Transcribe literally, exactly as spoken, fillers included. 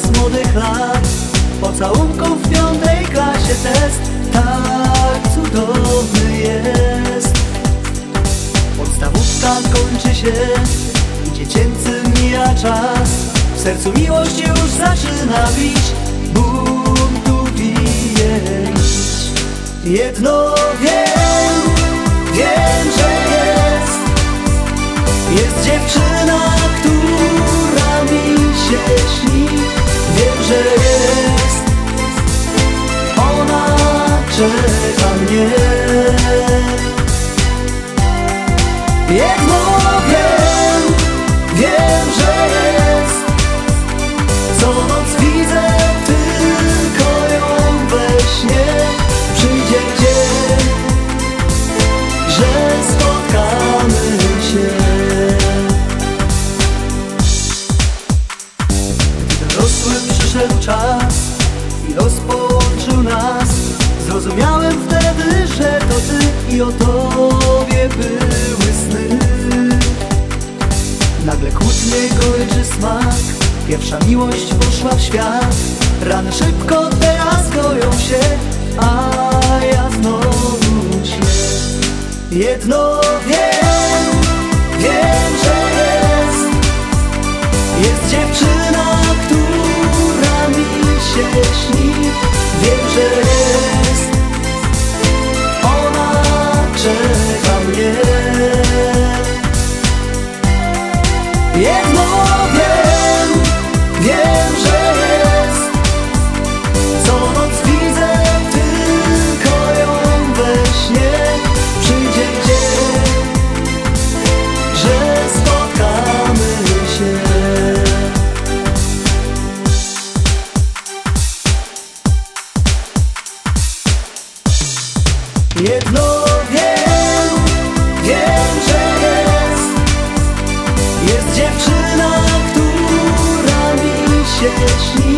z młodych lat. Pocałunków w piątej klasie test tak cudowny jest. Podstawówka kończy się i dziecięcy mija czas. W sercu miłość już zaczyna bić, buntu bije nić. Jedno wiem, wiem, że jest. Jest dziewczyna, która mi się śni. Wiem, że jest. Ona czeka mnie. Jedno wiem, wiem, że jest. Co noc widzę tylko ją we śnie. Przyjdzie dzień, że spotkamy się. Gdy dorosły przyszedł czas i los połączył nas, zrozumiałem wtedy, że to ty i o tobie były sny. Nagle kłótnie, goryczy smak, pierwsza miłość poszła w świat. Rany szybko teraz goją się, a ja znowu śnię. Jedno wiem, wiem, że jest. Jest dziewczyna, która mi się śni. Wiem, że jest. Ona czeka mnie. Jedno wiem, wiem, że jest. Co noc widzę tylko ją we śnie. Przyjdzie dzień, że spotkamy się. Jedno wiem, wiem, że jest. Jest dziewczyna, która mi się śni.